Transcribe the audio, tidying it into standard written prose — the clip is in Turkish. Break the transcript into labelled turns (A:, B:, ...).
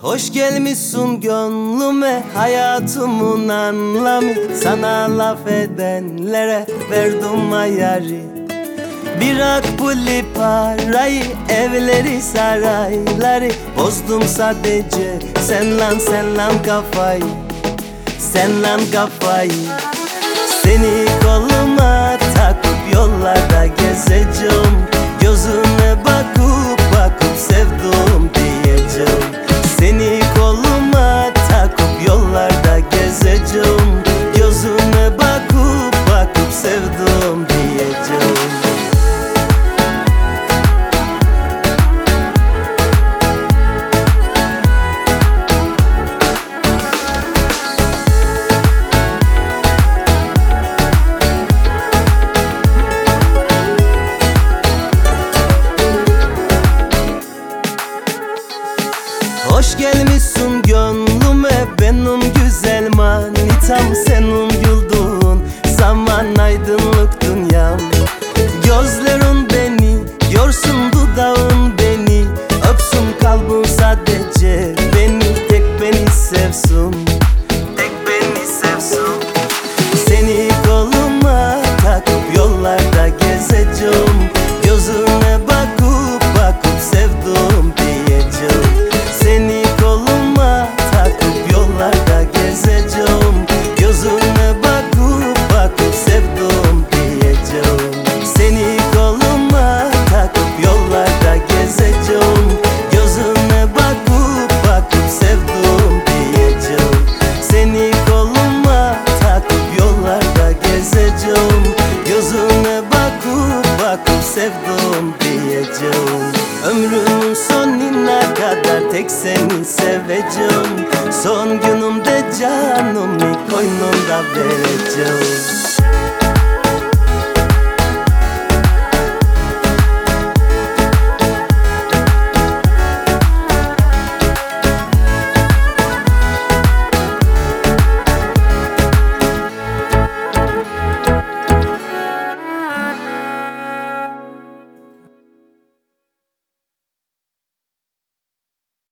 A: Hoş gelmişsin gönlüme, hayatımın anlamı. Sana laf edenlere verdim ayarı. Bırak puli parayı, evleri sarayları. Bozdum sadece senle kafayı, senle kafayı. Seni koluma takıp yollarda gezeceğim. Gözüne bakıp sevdim diyeceğim. Seni koluma takıp yollarda gezeceğim. Gözüne bakıp sevdim diyeceğim. Hoş gelmişsin gönlüme, benim güzel manitam. Senin güldüğün zaman aydınlık dünyam. Gözlerin beni görsün, dudağın beni öpsün. Kalbin sadece beni, tek beni sevsin, tek beni sevsin. Seni koluma takıp yollarda gezeceğim. Gözüne bakıp sevdim diyeceğim. Seni koluma takıp yollarda gezeceğim. Gözüne bakıp sevdim diyeceğim. Seni koluma takıp yollarda gezeceğim. Gözüne bakıp sevdim diyeceğim. Seni koluma takıp yollarda gezeceğim. Gözüne bakıp sevdim diyeceğim. Ömrümün sonuna kadar tek seni seveceğim. Son günümde canımı koynumda vereceğim.